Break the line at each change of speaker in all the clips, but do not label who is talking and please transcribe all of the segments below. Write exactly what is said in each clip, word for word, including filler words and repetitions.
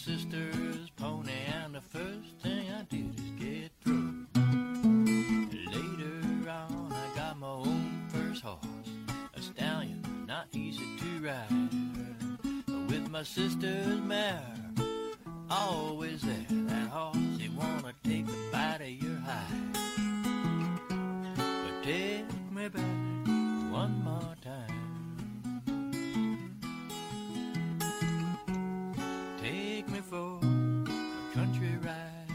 sister's pony, and the first thing I did is get through. Later on, I got my own first horse, a stallion not easy to ride. With my sister's mare, always there, that horse, he wanna take a bite of your hide. But take me back one more time. Take me for a country ride.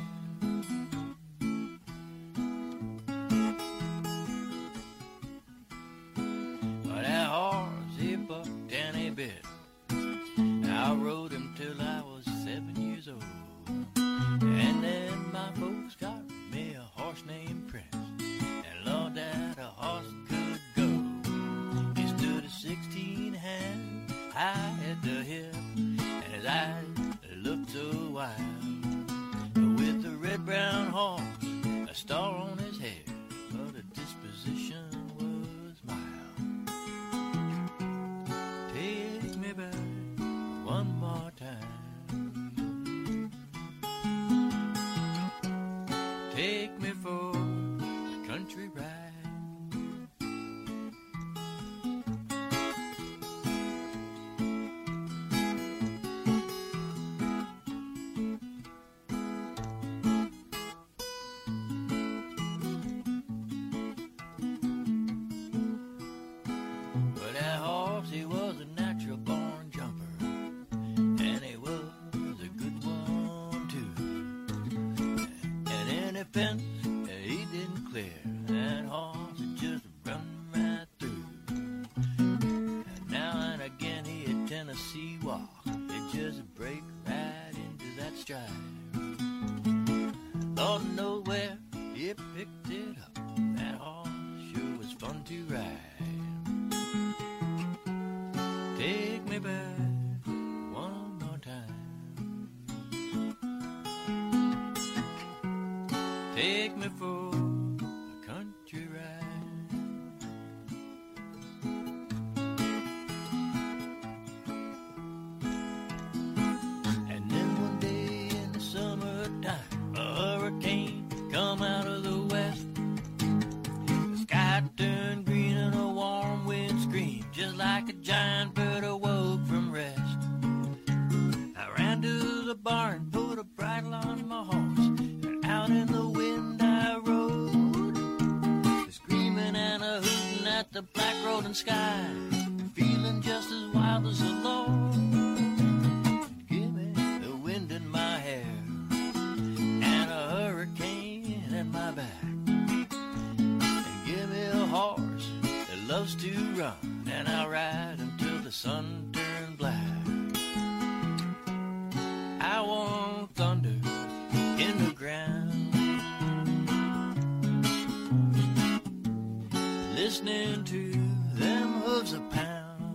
But that horse, he bucked and he bit. I rode him till I was seven years old. And then my folks got me a horse named Prince. And Lord, that a horse could go. He stood a sixteen hand high at the hip, and his eyes looked so wild. With a red-brown horse, a star on his head, but a disposition was mild. Take me back one more time. Take me for a country ride. Well, that horse, he was a natural born jumper, and he was a good one too. And any fence he didn't clear, that horse would just run right through. And now and again he had Tennessee walk, he'd just break right into that stride. Lord knows where he picked it up, that horse sure was fun to ride. Take me back one more time. Take me for a country ride. And then one day in the summertime, a hurricane come out of the west. The sky turned green and a warm wind screamed, just like a giant bird awoke from rest. I ran to the barn, put a bridle on my horse, and out in the wind I rode, screaming and a hooting at the black rolling sky, feeling just as wild as a lord. Give me the wind in my hair and a hurricane in my back, and give me a horse that loves to run, and I'll ride until the sun turns black. I want thunder in the ground, listening to them hooves a pound.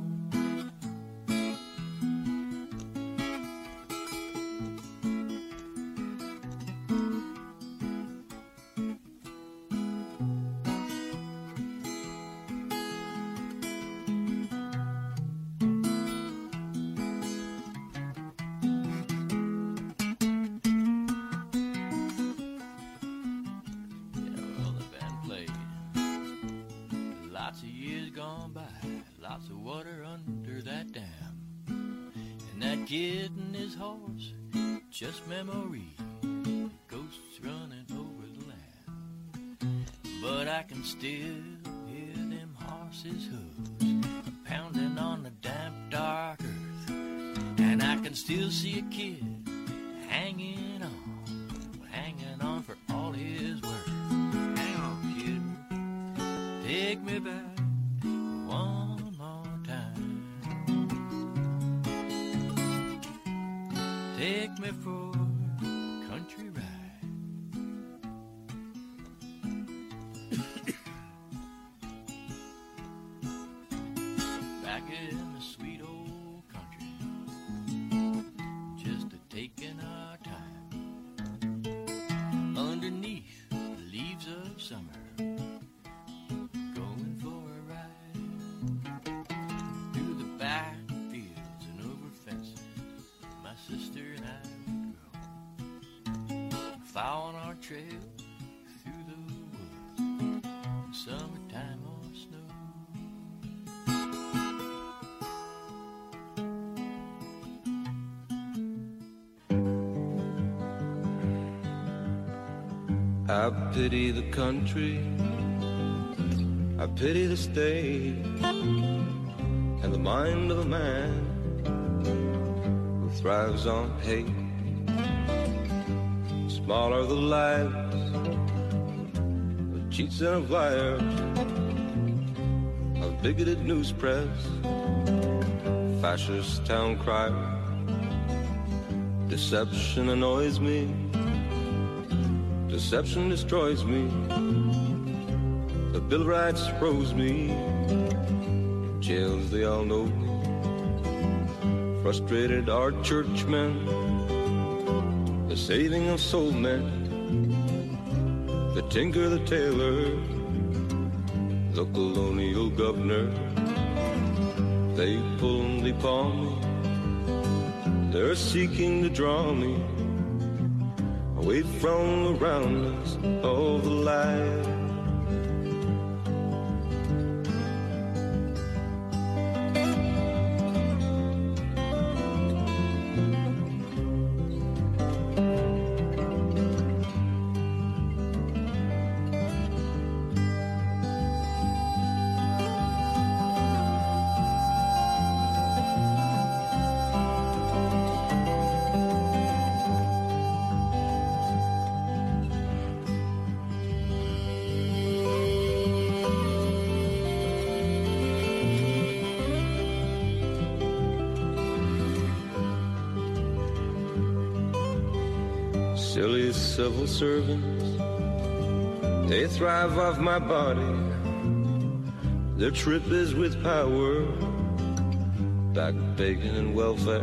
Lots of years gone by, lots of water under that dam, and that kid and his horse, just memory, ghosts running over the land. But I can still hear them horses' hooves pounding on the damp, dark earth, and I can still see a kid hanging on, hanging on for all his worth. Hang on, kid. Take me back one more time. Take me for a country ride. Back in the sweet old country, just a taking our time underneath the leaves of summer, going for following our trail through the woods, summertime or snow.
I pity the country, I pity the state, and the mind of a man who thrives on hate. Small are the lives of cheats and of liars, of bigoted news press, fascist town crier. Deception annoys me, deception destroys me. The Bill of Rights froze me, jails they all know me. Frustrated are churchmen, the saving of soul men, the tinker, the tailor, the colonial governor. They pull and they paw me, they're seeking to draw me away from the roundness of the light. Silly civil servants, they thrive off my body. Their trip is with power, back bacon and welfare.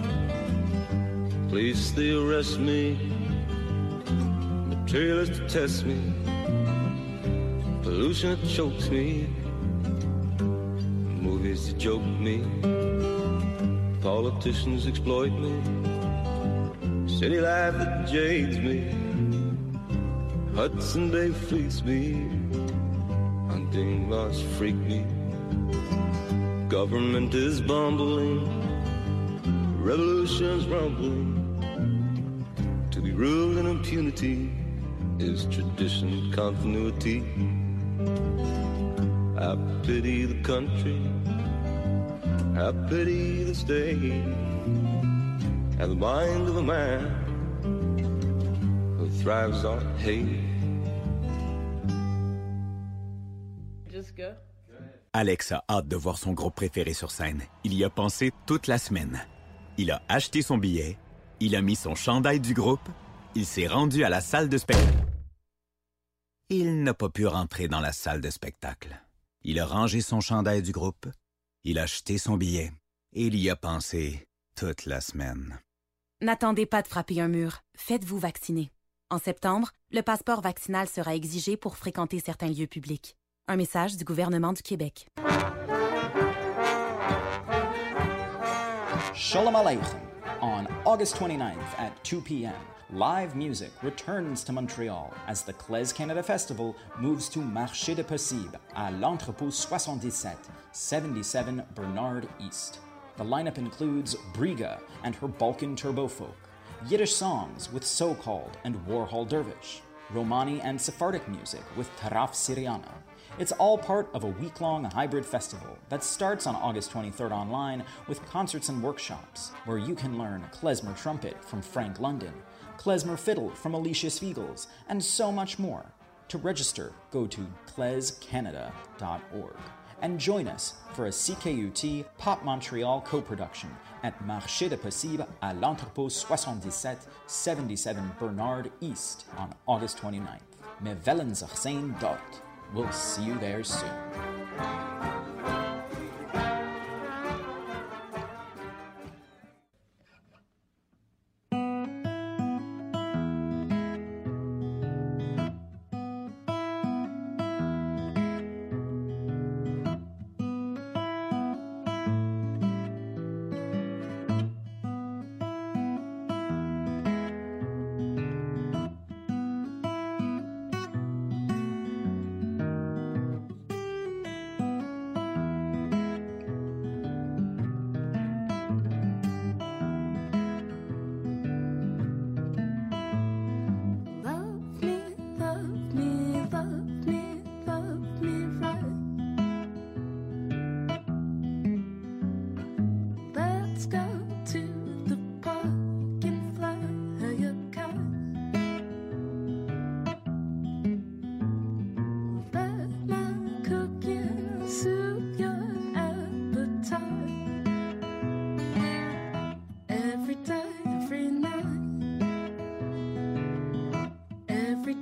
Police, they arrest me, materialists to test me, pollution that chokes me, movies that joke me, politicians exploit me, city life that jades me, Hudson Bay fleece me, hunting laws freak me. Government is bumbling, revolution's rumbling. To be ruled in impunity is tradition, continuity. I pity the country, I pity the state, and the mind of a man who thrives on hate.
Jessica?
Alex a hâte de voir son groupe préféré sur scène. Il y a pensé toute la semaine. Il a acheté son billet, il a mis son chandail du groupe, il s'est rendu à la salle de spectacle. Il n'a pas pu rentrer dans la salle de spectacle. Il a rangé son chandail du groupe, il a acheté son billet et il y a pensé toute la semaine.
N'attendez pas de frapper un mur. Faites-vous vacciner. En septembre, le passeport vaccinal sera exigé pour fréquenter certains lieux publics. Un message du gouvernement du Québec.
Shalom Aleichem. On August twenty-ninth at two p.m., live music returns to Montreal as the Claise Canada Festival moves to Marché des Possibles à l'entrepôt soixante-dix-sept, seventy-seven Bernard East. The lineup includes Briga and her Balkan Turbo Folk, Yiddish songs with So-Called and Warhol Dervish, Romani and Sephardic music with Taraf Syriana. It's all part of a week-long hybrid festival that starts on August twenty-third online with concerts and workshops where you can learn klezmer trumpet from Frank London, klezmer fiddle from Alicia Spiegels, and so much more. To register, go to klez canada dot org and join us for a C K U T Pop Montreal co-production at Marché des Possibles à l'entrepôt soixante-dix-sept, seventy-seven Bernard East on August twenty-ninth. Me velen zich zijn dort. We'll see you there soon.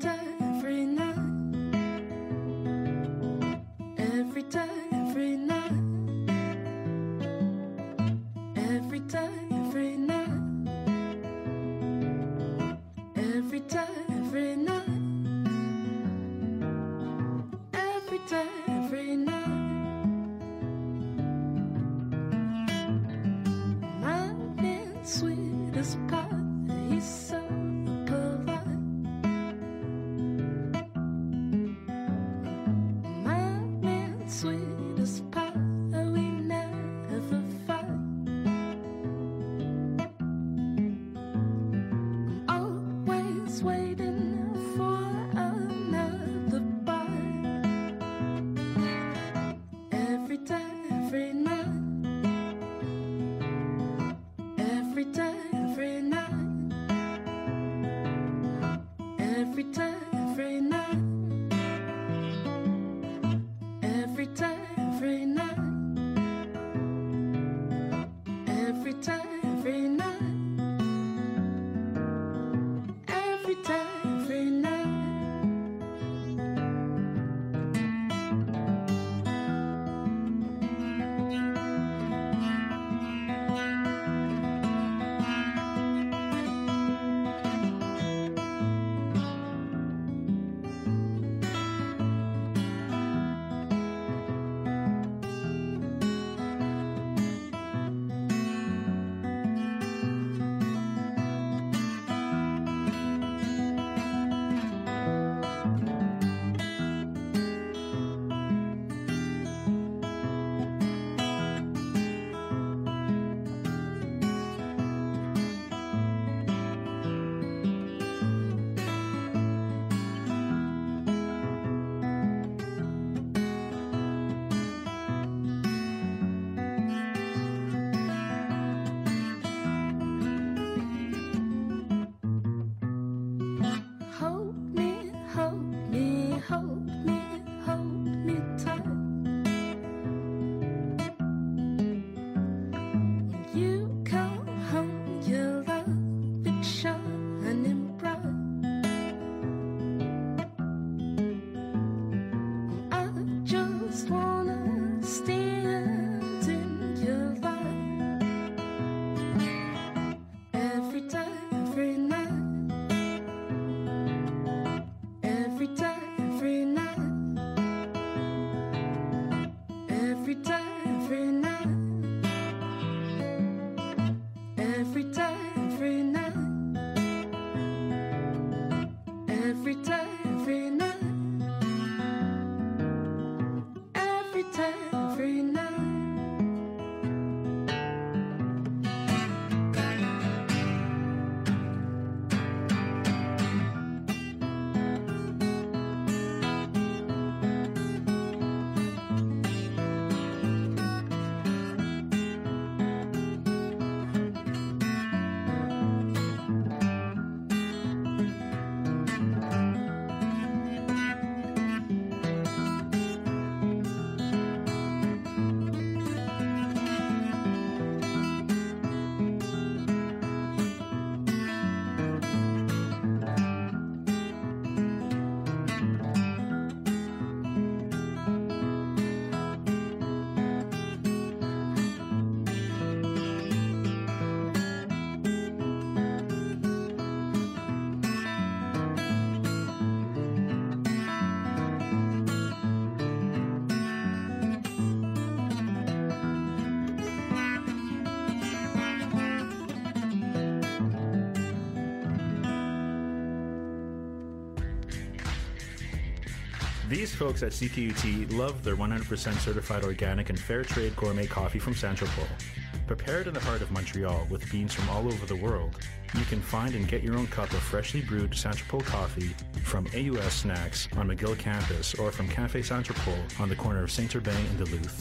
These folks at C K U T love their one hundred percent certified organic and fair trade gourmet coffee from Saint-Tropez. Prepared in the heart of Montreal with beans from all over the world, you can find and get your own cup of freshly brewed Saint-Tropez coffee from A U S Snacks on McGill campus or from Café Saint-Tropez on the corner of Saint-Urbain and Duluth.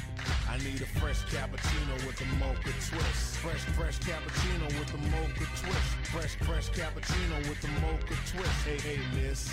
I need a fresh cappuccino with a mocha twist. Fresh, fresh cappuccino with a mocha twist. Fresh, fresh cappuccino with a mocha twist. Hey, hey, miss.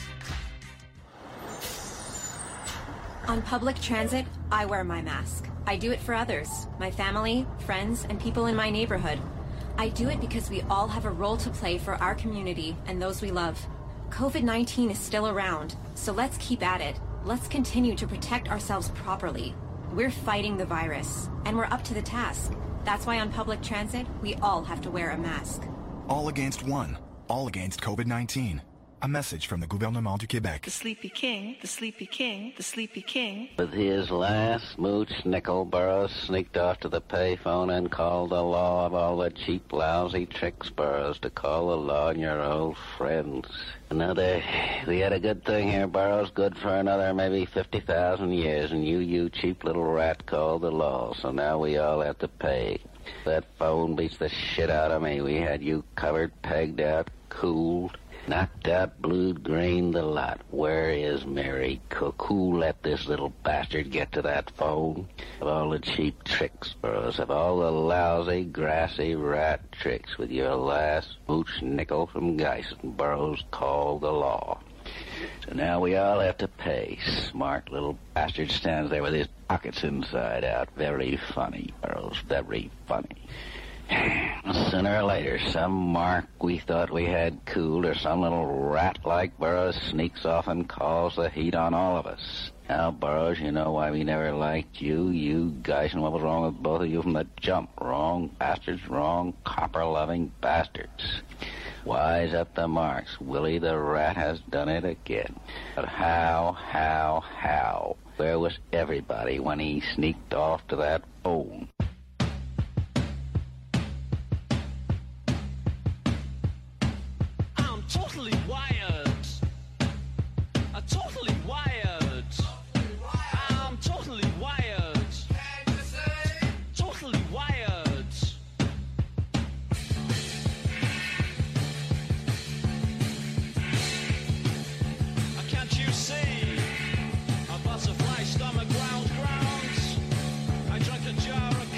On public transit, I wear my mask. I do it for others, my family, friends, and people in my neighborhood. I do it because we all have a role to play for our community and those we love. COVID nineteen is still around, so let's keep at it. Let's continue to protect ourselves properly. We're fighting the virus, and we're up to the task. That's why on public transit, we all have to wear a mask.
All against one. All against COVID nineteen. A message from the Gouvernement du Québec.
The Sleepy King, the Sleepy King, the Sleepy King.
With his last mooch nickel, Burroughs sneaked off to the payphone and called the law of all the cheap, lousy tricks, Burroughs, to call the law on your old friends. Another, we had a good thing here, Burroughs, good for another maybe fifty thousand years, and you, you cheap little rat, called the law, so now we all have to pay. That phone beats the shit out of me. We had you covered, pegged out, cooled. Knocked out, blued, greened the lot. Where is Mary Cook? Who let this little bastard get to that phone? Of all the cheap tricks, Burroughs, of all the lousy, grassy rat tricks, with your last mooch nickel from Geisen, Burroughs called the law. So now we all have to pay. Smart little bastard stands there with his pockets inside out. Very funny, Burroughs, very funny. Sooner or later, some mark we thought we had cooled, or some little rat like Burroughs sneaks off and calls the heat on all of us. Now, Burroughs, you know why we never liked you, you guys, and what was wrong with both of you from the jump. Wrong bastards, wrong copper-loving bastards. Wise up the marks. Willie the Rat has done it again. But how, how, how? Where was everybody when he sneaked off to that phone?
Totally wired. I'm totally wired. I'm totally wired. Totally wired. Can't you see? A butterfly stomach ground grounds. I drank a jar of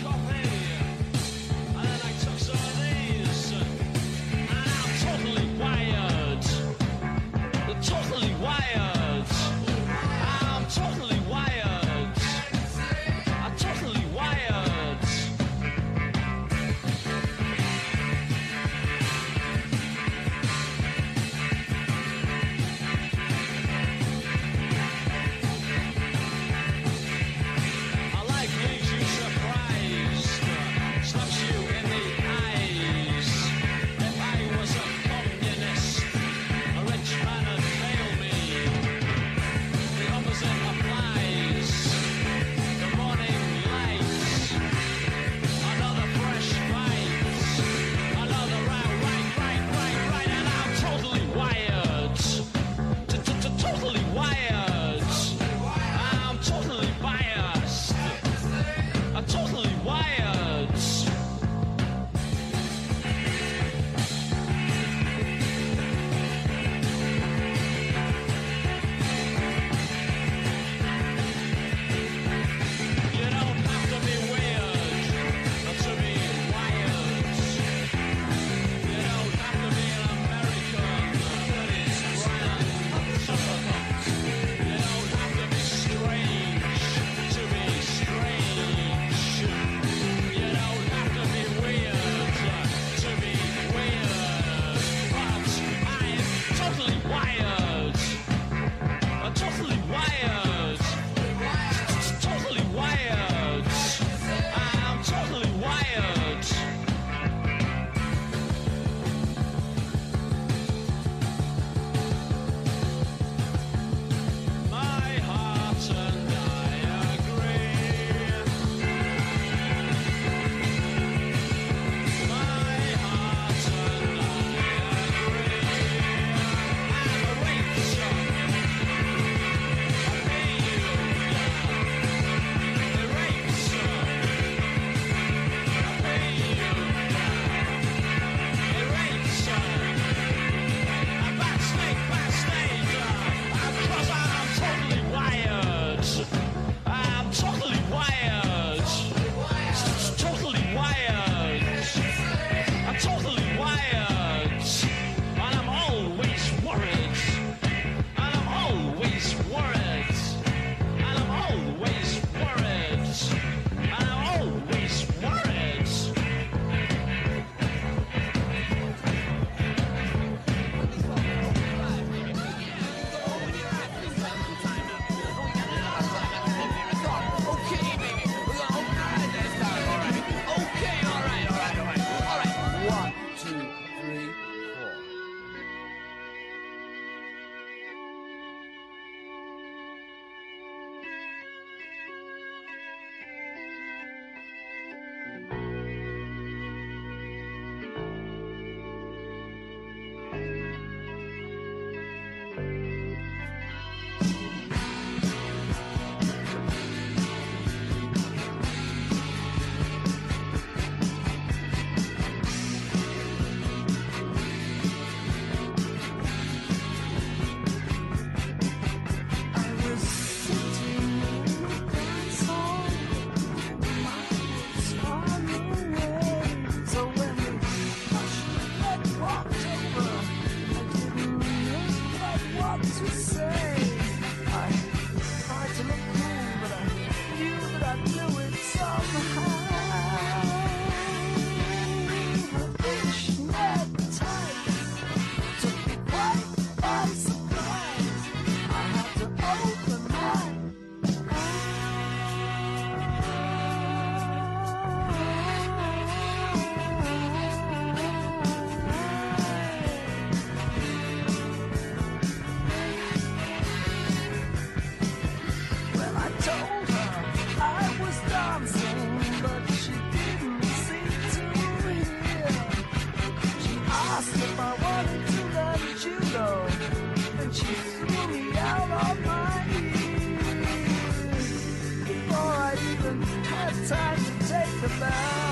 told her I was dancing, but she didn't seem to hear. She asked if I wanted to learn judo, and she threw me out of my ears before I even had time to take the bow.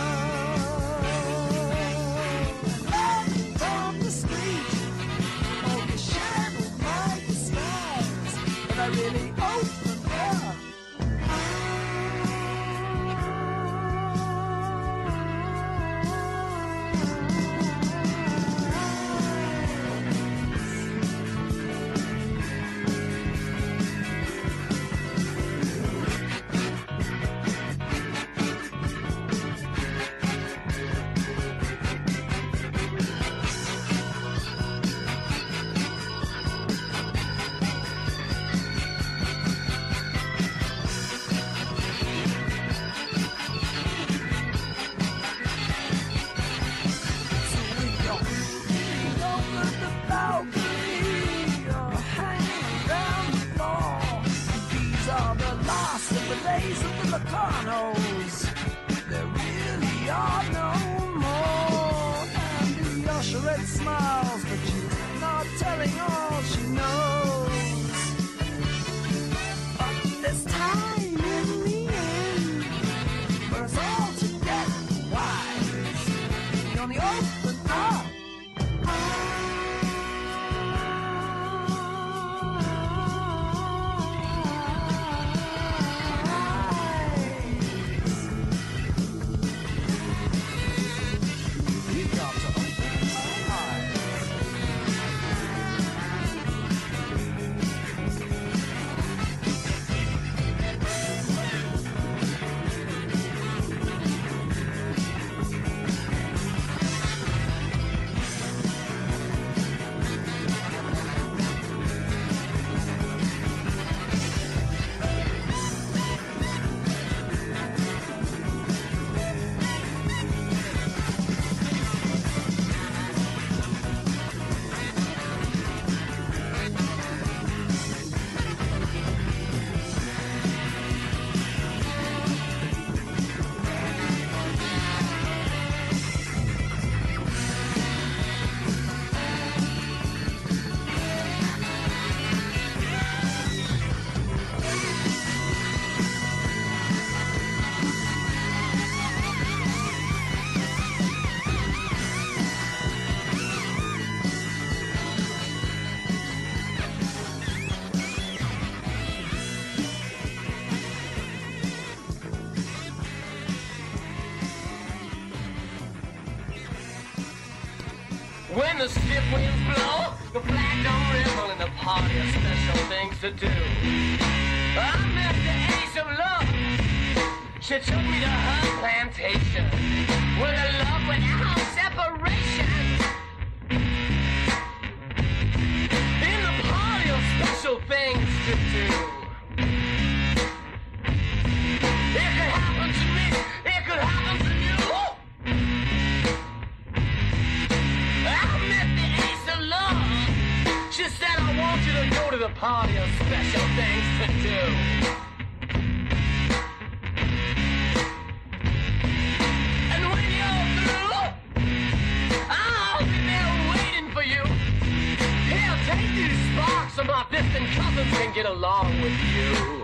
I really opened up. There really are no more. And the usherette smiles, but she's not telling all she knows. But there's time in the end for us all to get wise. We only open up.
When the stiff winds blow, the flag don't ripple, and the party has special things to do. I met the ace of love. She took me to her plantation, with a love without separation. In the party of special things to do. It could happen to me, it could happen to you. I met the ace of love. She said, I want you to go to the party of special things to do. And when you're through, I'll be there waiting for you. Here, take these sparks so my distant cousins can get along with you.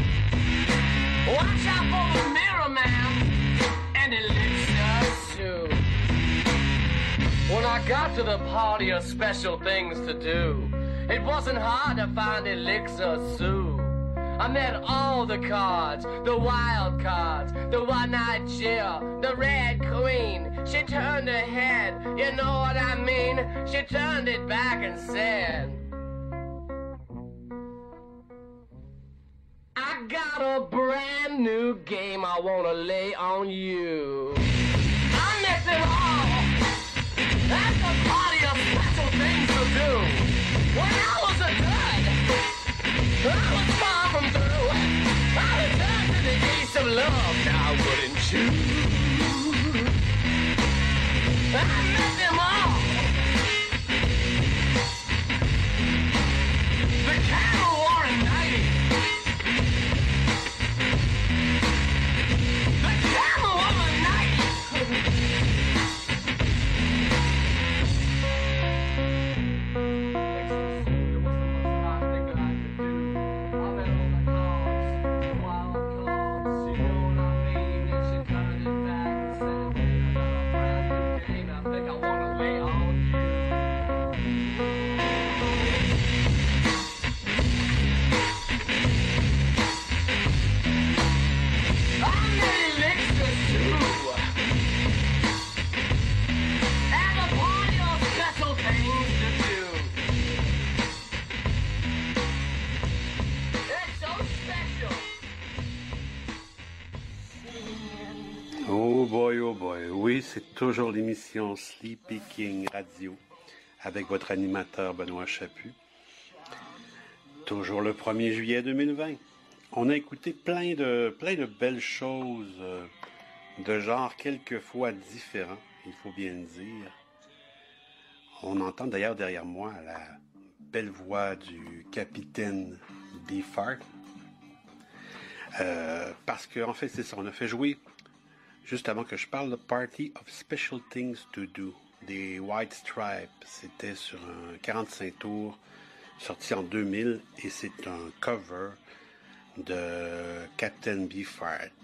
Watch out for the mirror man and Elixir Sue. When I got to the party of special things to do, it wasn't hard to find Elixir Sue. I met all the cards, the wild cards, the one-eyed Jill, the Red Queen. She turned her head, you know what I mean? She turned it back and said, I got a brand new game I wanna lay on you. I met them all. That's the party of special things to do. When I was a dud, I was far from through. I returned to the ace of love, now wouldn't you? I met them all. The camel wore a nightie.
boy, oh boy. Oui, c'est toujours l'émission Sleepy King Radio avec votre animateur Benoît Chaput. Toujours le premier juillet deux mille vingt. On a écouté plein de, plein de belles choses euh, de genre quelquefois différents, il faut bien le dire. On entend d'ailleurs derrière moi la belle voix du capitaine Beefheart. Euh, parce qu'en en fait, c'est ça, on a fait jouer, juste avant que je parle, le Party of Special Things to Do des White Stripes. C'était sur un quarante-cinq tours, sorti en deux mille, et c'est un cover de Captain Beefheart.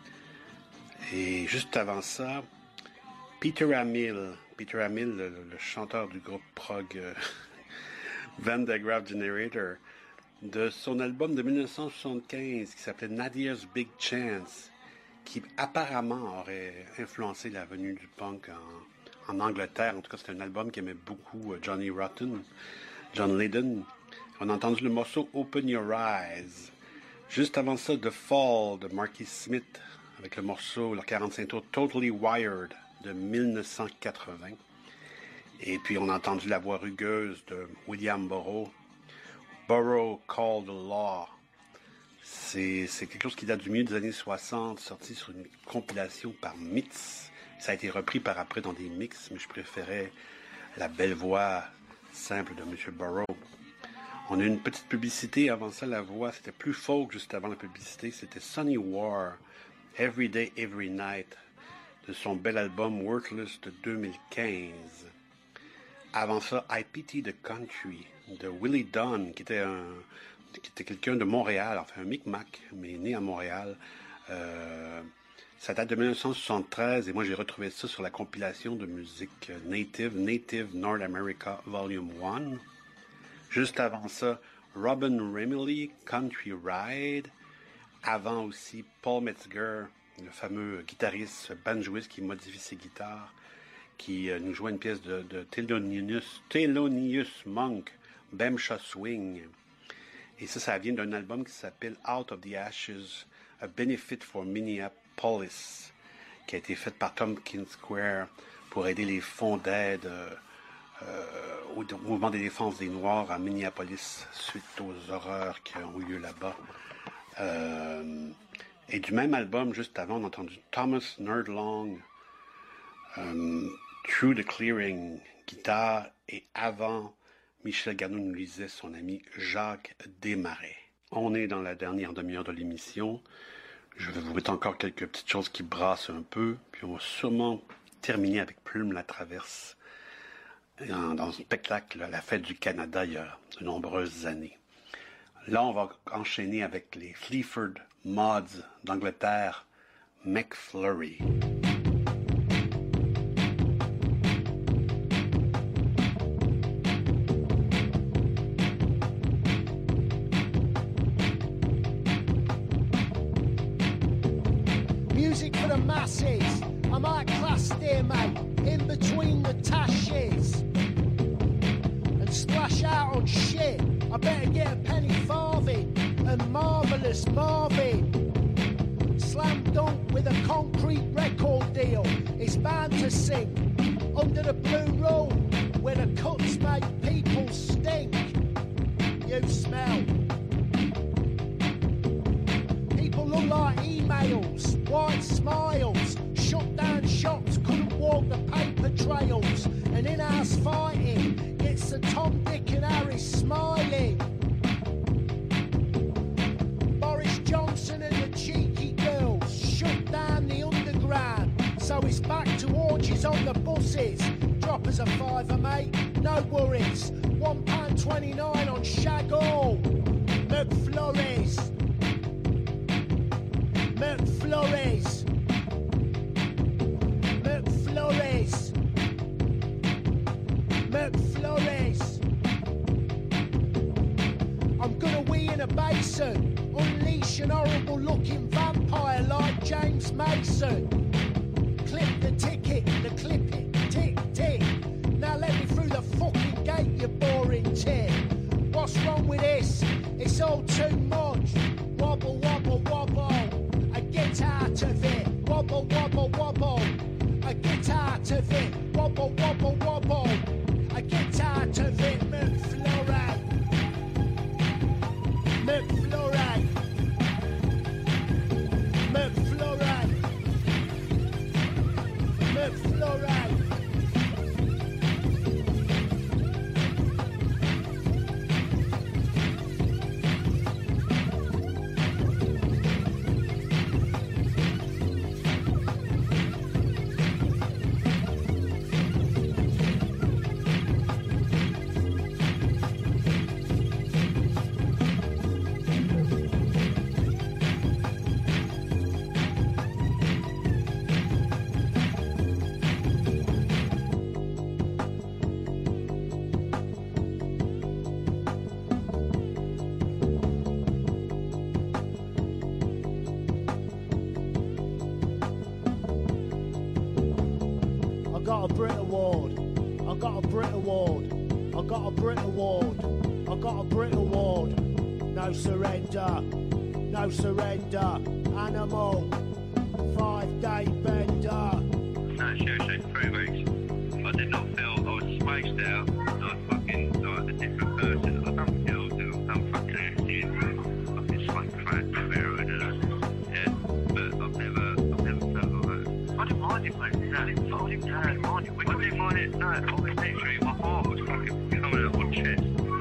Et juste avant ça, Peter Hamill, Peter Hamill, le, le chanteur du groupe prog euh, Van de Graaff Generator, de son album de dix-neuf cent soixante-quinze qui s'appelait Nadia's Big Chance, qui apparemment aurait influencé la venue du punk en, en Angleterre. En tout cas, c'était un album qu'aimait beaucoup Johnny Rotten, John Lydon. On a entendu le morceau Open Your Eyes. Juste avant ça, The Fall de Marky Smith, avec le morceau, le quarante-cinq tours Totally Wired de dix-neuf cent quatre-vingts. Et puis on a entendu la voix rugueuse de William Burroughs, Burroughs Called the Law. C'est, c'est quelque chose qui date du milieu des années soixante, sorti sur une compilation par Mix. Ça a été repris par après dans des mix, mais je préférais la belle voix simple de M. Burroughs. On a une petite publicité avant ça, la voix, c'était plus folk juste avant la publicité, c'était Sonny War, Every Day, Every Night, de son bel album Worthless de deux mille quinze. Avant ça, I Pity the Country de Willie Dunn, qui était un, qui était quelqu'un de Montréal, enfin un Micmac, mais né à Montréal. Euh, ça date de dix-neuf cent soixante-treize et moi j'ai retrouvé ça sur la compilation de musique Native, Native North America Volume un. Juste avant ça, Robin Remilly, Country Ride. Avant aussi, Paul Metzger, le fameux guitariste banjoiste qui modifie ses guitares, qui euh, nous joue une pièce de, de Thelonious, Thelonious Monk, Bemsha Swing. Et ça, ça vient d'un album qui s'appelle Out of the Ashes, A Benefit for Minneapolis, qui a été fait par Tompkins Square pour aider les fonds d'aide euh, euh, au, au mouvement de défense des Noirs à Minneapolis suite aux horreurs qui ont eu lieu là-bas. Euh, et du même album, juste avant, on a entendu Thomas Nerdlong, euh, Through the Clearing, guitare, et avant, Michel Garneau nous lisait son ami Jacques Desmarais. On est dans la dernière demi-heure de l'émission. Je vais vous mettre encore quelques petites choses qui brassent un peu, puis on va sûrement terminer avec Plume la Traverse, dans, dans un spectacle à la Fête du Canada il y a de nombreuses années. Là, on va enchaîner avec les Fleaford Mods d'Angleterre, McFlurry.
Music for the masses. I might class there, mate, in between the tashes and splash out on shit. I better get a penny farthing and Marvellous Marvin. Slam dunk with a concrete record deal. It's bound to sing under the blue rule where the cuts make people stink. You smell. People look like emails, white smiles. Shut down shops, couldn't walk the paper trails. And in-house fighting gets the Tom, Dick and Harry smiling. Boris Johnson and the cheeky girls shut down the underground. So it's back to orgies on the buses. Drop us a fiver, mate, no worries. One pound twenty-nine on shag all. McFlurries. McFlurries. McFlurries. McFlurries. I'm gonna wee in a basin, unleash an horrible looking vampire like James Mason. Clip the ticket, the clip it, tick tick. Now let me through the fucking gate, you boring tit. What's wrong with this? It's all too much. Wobble, wobble, wobble. I get out of it. Wobble, wobble, wobble. get out of it. Wobble, wobble, wobble. I get out of it. McFlurry. McFlurry. McFlurry. McFlurry. got a Brit Award. I got a Brit Award. I got a Brit Award. I got a Brit Award. No surrender. No surrender. Animal. Five day bender.
No, seriously, three weeks. I did not feel I was spaced out. Like fucking like a different person. I don't feel that I'm fucking acting. Fucking smoke crack, heroin, and yeah. But I've never, I've never felt like that. I didn't mind it, mate. No, I didn't, I didn't, I didn't mind it. I didn't mind it. No, I was literally, my heart was fucking coming out of my chest.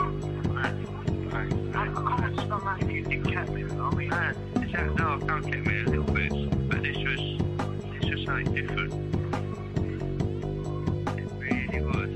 I, I can't stop that if you did catch me. I mean, no, it's that, no, I can't get me a little bit. But this was, this was something different. It really was.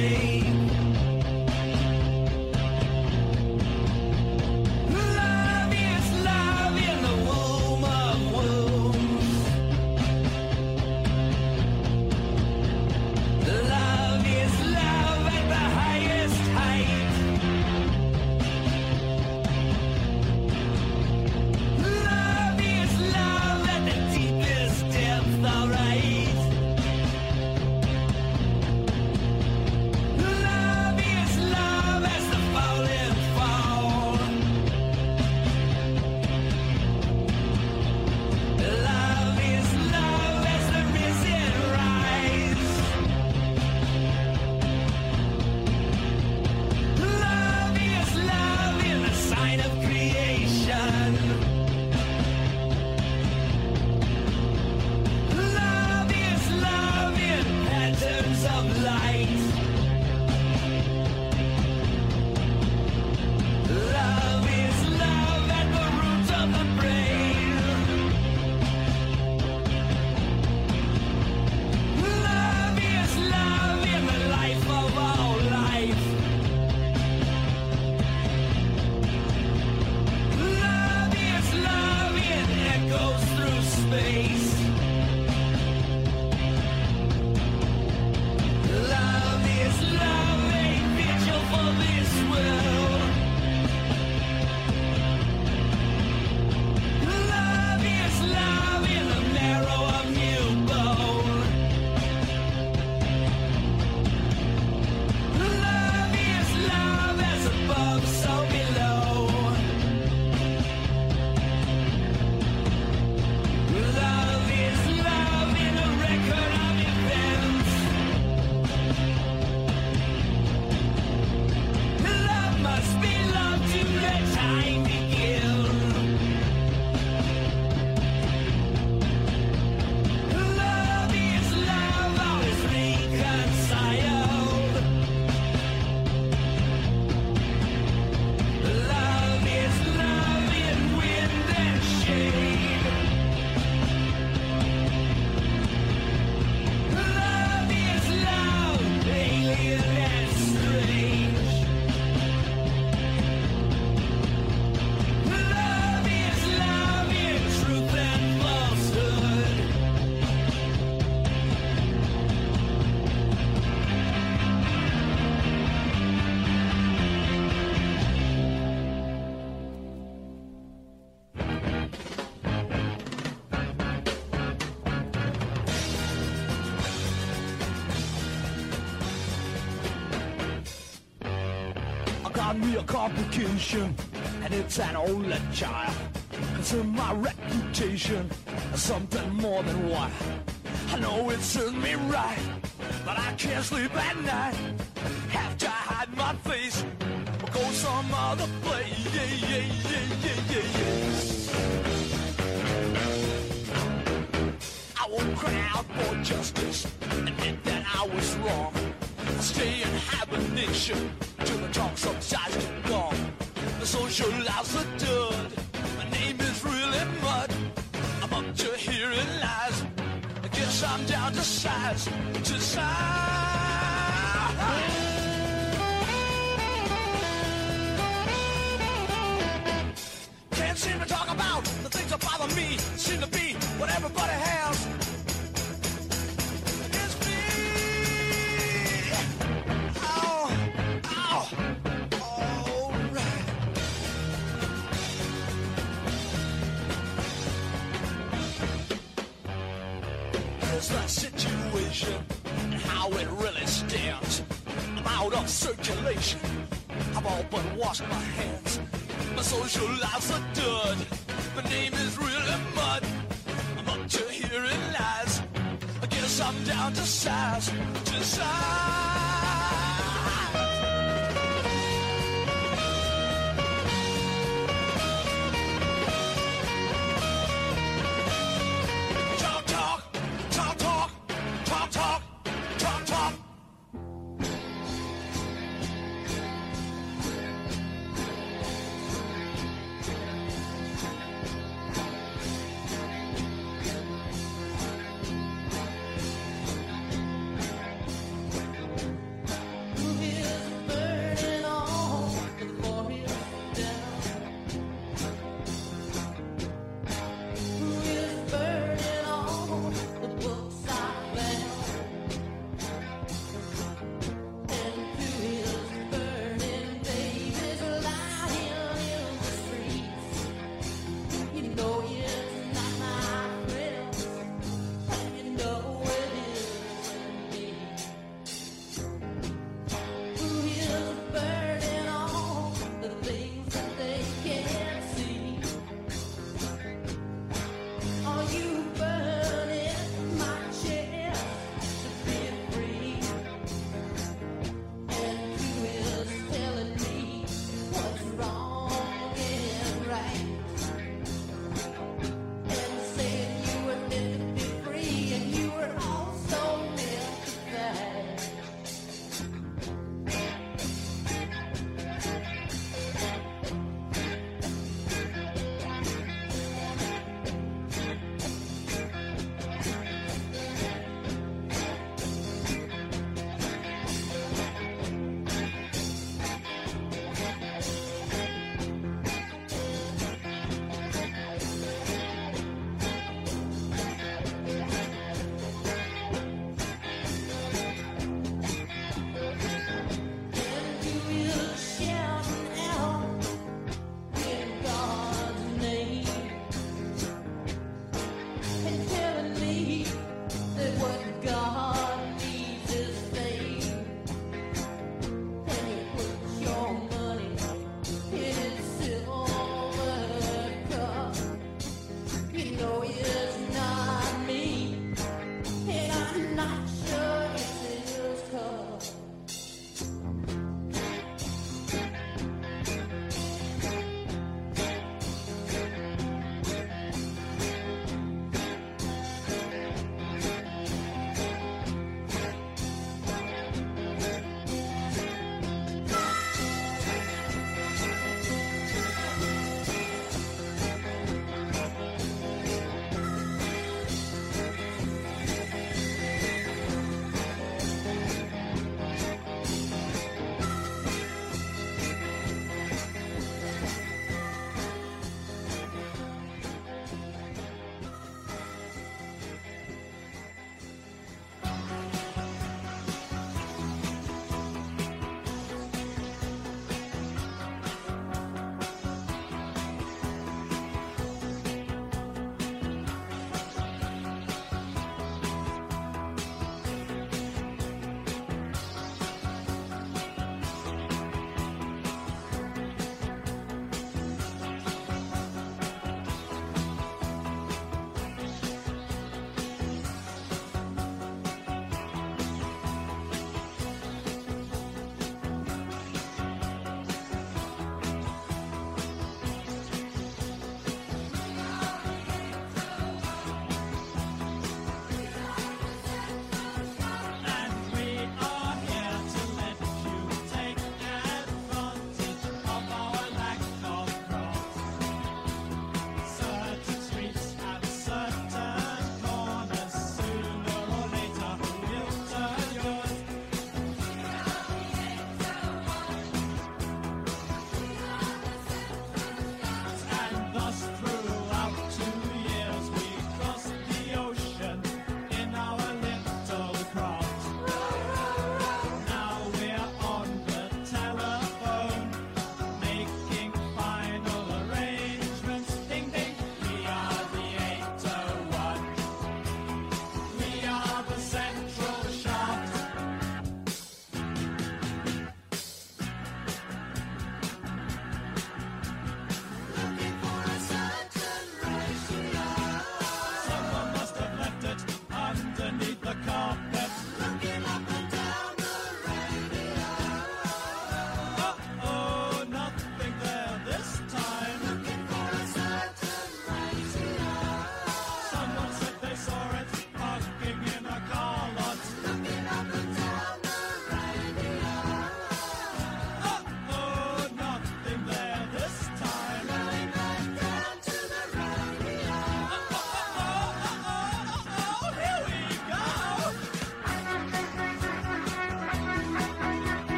take. Love is love in the womb of wombs. Love is love at the highest height. Love is love at the deepest depth, alright. Love is love as the fallen fall. Love is love as the risen rise. Love is love in the sign of creation. Love is love in patterns of light. Love is love at the root of the brain. Love is love in the life of all life. Love is love in echoes through space. Love is love, a vigil for this world. Love is love in the marrow of new bone. Love is love as above, so below. Love is love in a record of events. Love must be love to let time begin. Love is love, always reconciled. Love is love in wind and shade. Love is love, alien and strange. Love is love in truth and falsehood.
I got me a complication, and it's an only child. Concern my reputation, something more than what I know it serves me right, but I can't sleep at night. Have to hide my face, or go some other place. Yeah, yeah, yeah, yeah, yeah, yeah. I won't cry out for justice, admit that I was wrong. I stay in hibernation till the talk subsides to gone. The social lives are dud. My name is really mud. I'm up to hearing lies. I guess I'm down to size, to size. Can't seem to talk about the things that bother me. Seem to be what everybody has. It's me. Ow, ow, all right. Here's the situation and how it really stands. I'm out of circulation. I've all but washed my hands. My social life's a dud. My name is really mud. I'm up to hearing lies. I guess I'm down to size, to size. Talk, talk, talk, talk, talk, talk, talk, talk.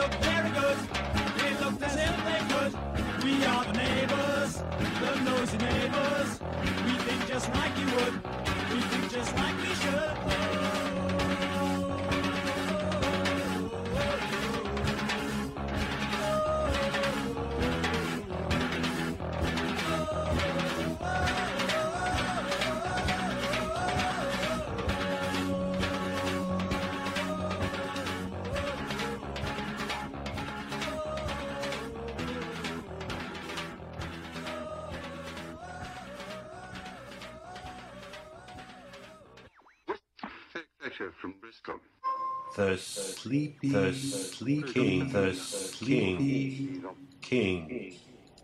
look very good. They look as if they could. We are the neighbors, the nosy neighbors. We think just like you would. We think just like we should.
From Bristol. The sleepy, the sleepy king, the sleepy king.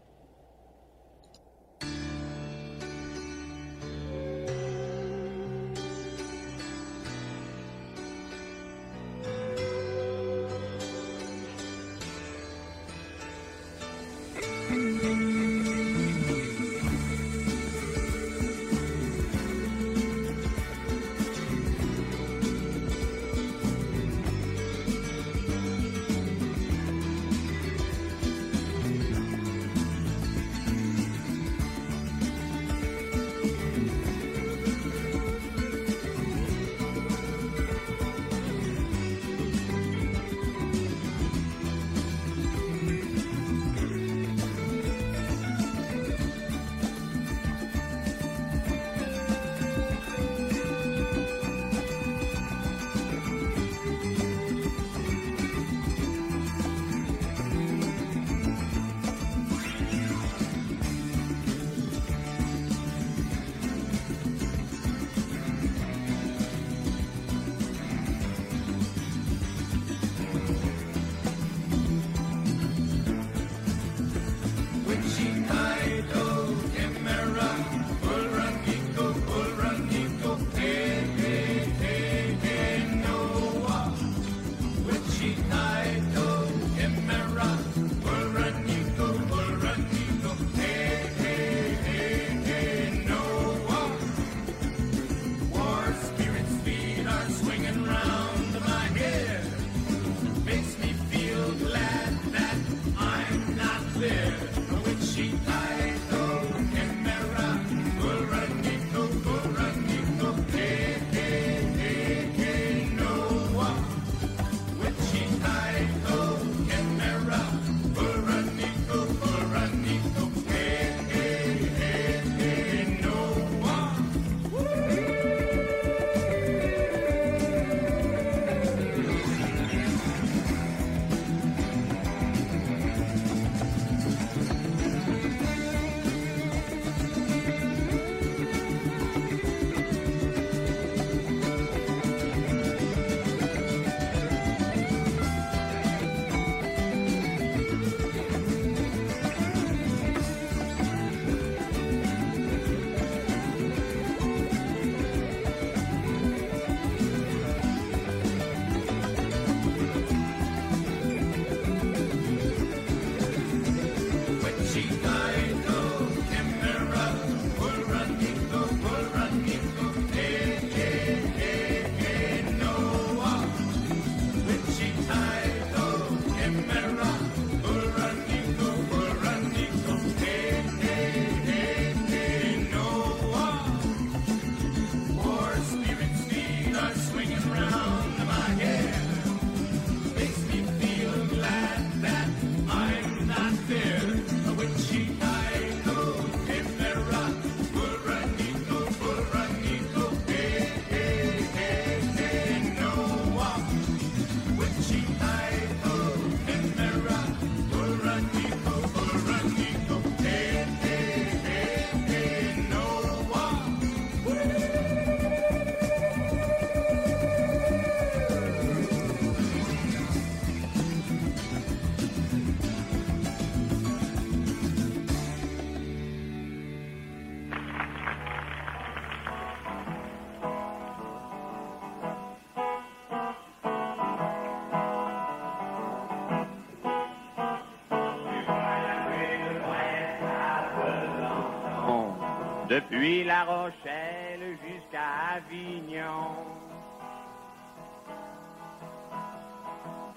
Depuis La Rochelle jusqu'à Avignon,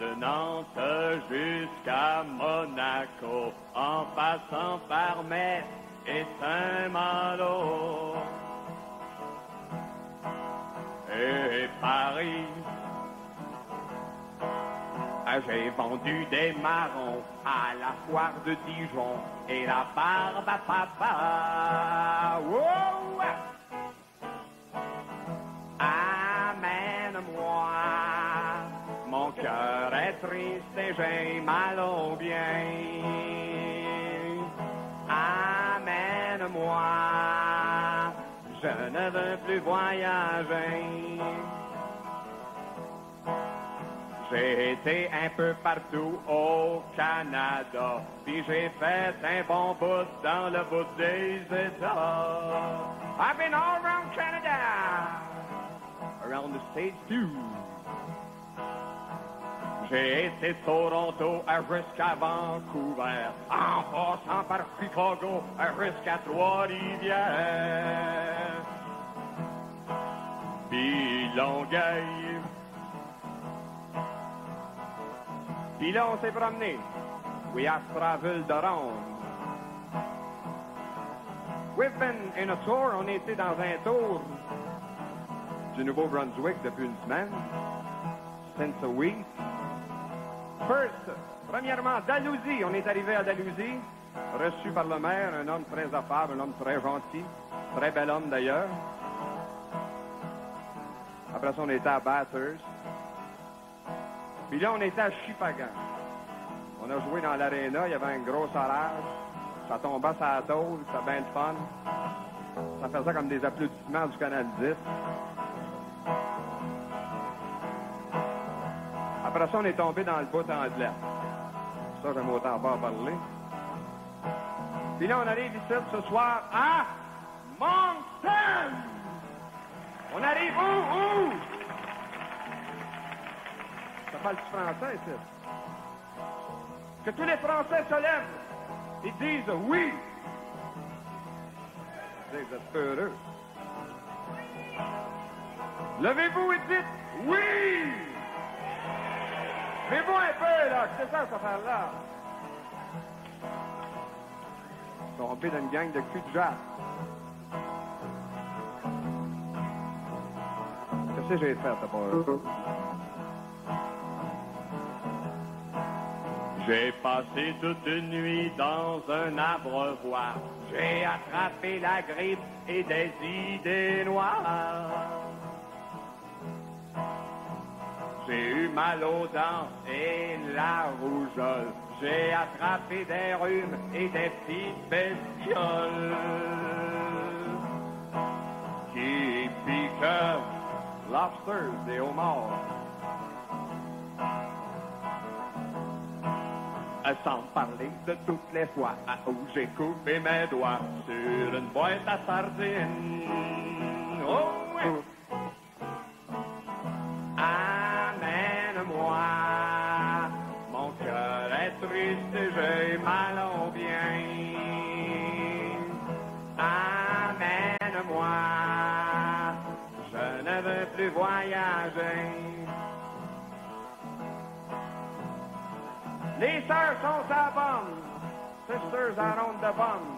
de Nantes jusqu'à Monaco, en passant par Metz et Saint-Malo. Et Paris, j'ai vendu des marrons à la foire de Dijon et la barbe à papa. Wow! Amène-moi, mon cœur est triste et j'ai mal au bien. Amène-moi, je ne veux plus voyager. J'ai été un peu partout au Canada, puis j'ai fait un bon bout dans le bout des États. I've been all around Canada, around the States too. J'ai été de Toronto jusqu'à Vancouver, en passant par Chicago jusqu'à Trois-Rivières. Puis Longueuil. Puis là, on s'est promené. We have traveled around. We've been in a tour. On était dans un tour du Nouveau-Brunswick depuis une semaine. Since a week. First, premièrement, Dalhousie. On est arrivé à Dalhousie, reçu par le maire, un homme très affable, un homme très gentil, très bel homme d'ailleurs. Après ça, on était à Bathurst. Puis là, on était à Shippagan. On a joué dans l'aréna, il y avait un gros orage. Ça tombait sur la tôle, c'était bien le fun. Ça faisait comme des applaudissements du Canal dix. Après ça, on est tombé dans le bout anglais. Ça, j'aime autant pas en parler. Puis là, on arrive ici ce soir à Moncton! On arrive où? Où? Ça parle du français, ici. Que tous les Français se lèvent et disent oui. Vous êtes peureux. Levez-vous et dites oui. Levez-vous un peu, là. C'est ça, cette affaire-là. Tombé dans une gang de cul de jatte. Qu'est-ce que j'ai fait, ça, pour eux? J'ai passé toute une nuit dans un abreuvoir. J'ai attrapé la grippe et des idées noires. J'ai eu mal aux dents et la rougeole. J'ai attrapé des rhumes et des petites bestioles qui piquent lobsters et homards. Sans parler de toutes les fois où j'ai coupé mes doigts sur une boîte à sardines. Oh oui! Amène-moi, mon cœur est triste et j'ai mal au bien. Amène-moi, je ne veux plus voyager. Les sœurs sont à bombe. Sisters are on the bomb.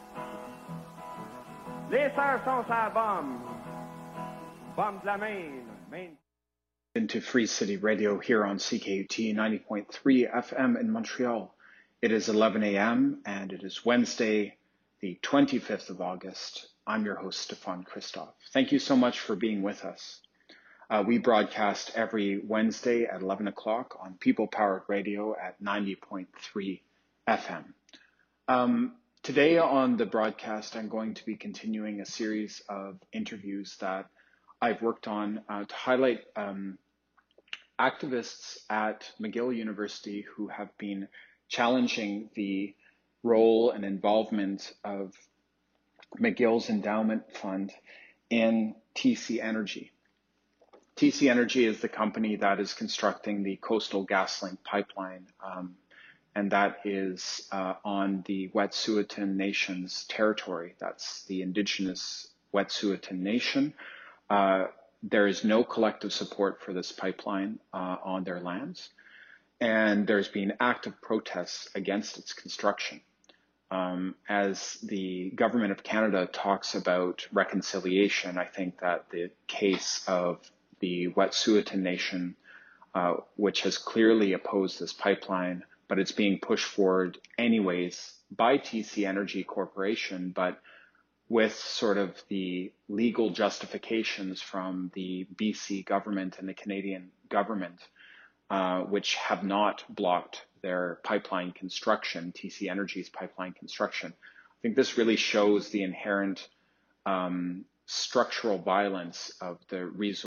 Les sœurs sont à bombe. Bombe de la Maine. Maine.
Into Free City Radio here on C K U T ninety point three F M in Montreal. It is eleven a.m. and it is Wednesday, the twenty-fifth of August. I'm your host, Stefan Christoph. Thank you so much for being with us. Uh, we broadcast every Wednesday at eleven o'clock on People Powered Radio at ninety point three F M. Um, today on the broadcast, I'm going to be continuing a series of interviews that I've worked on uh, to highlight um, activists at McGill University who have been challenging the role and involvement of McGill's endowment fund in T C Energy. T C Energy is the company that is constructing the Coastal GasLink pipeline, um, and that is uh, on the Wet'suwet'en Nation's territory. That's the indigenous Wet'suwet'en Nation. Uh, there is no collective support for this pipeline uh, on their lands. and there's been active protests against its construction. Um, as the government of Canada talks about reconciliation, I think that the case of the Wet'suwet'en Nation, uh, which has clearly opposed this pipeline, but it's being pushed forward anyways by T C Energy Corporation, but with sort of the legal justifications from the B C government and the Canadian government, uh, which have not blocked their pipeline construction, T C Energy's pipeline construction. I think this really shows the inherent um, structural violence of the resource